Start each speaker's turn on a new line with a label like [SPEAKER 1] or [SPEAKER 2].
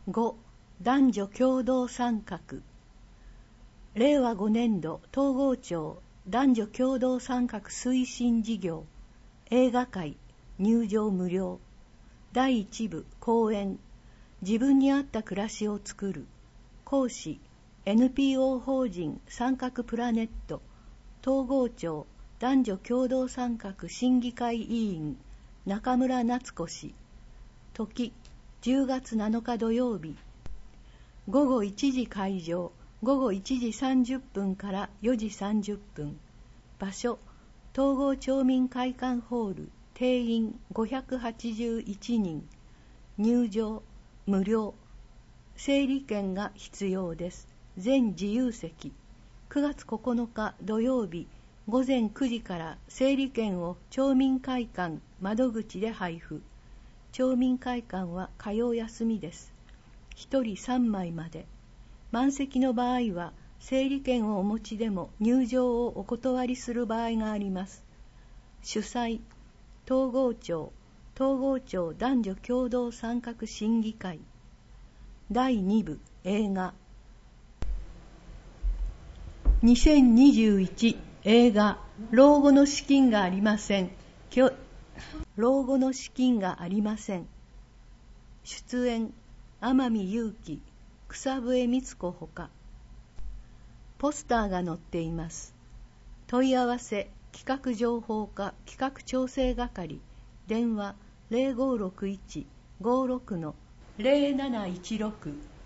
[SPEAKER 1] 5. 男女共同参画。令和5年度東郷町男女共同参画推進事業。映画会入場無料。第1部講演。自分に合った暮らしを作る。講師 NPO 法人参画プラネット東郷町男女共同参画審議会委員中村夏子氏。時10月7日土曜日。午後1時会場。午後1時30分から4時30分。場所東郷町民会館ホール。定員581人。入場無料。整理券が必要です。全自由席。9月9日土曜日午前9時から整理券を町民会館窓口で配布。町民会館は火曜休みです。1人3枚まで。満席の場合は整理券をお持ちでも入場をお断りする場合があります。主催東郷町男女共同参画審議会。第2部映画。2021映画老後の資金がありません。老後の資金がありません。出演天海祐希、草笛光子ほか。ポスターが載っています。問い合わせ企画情報課企画調整係。電話 0561-56-0716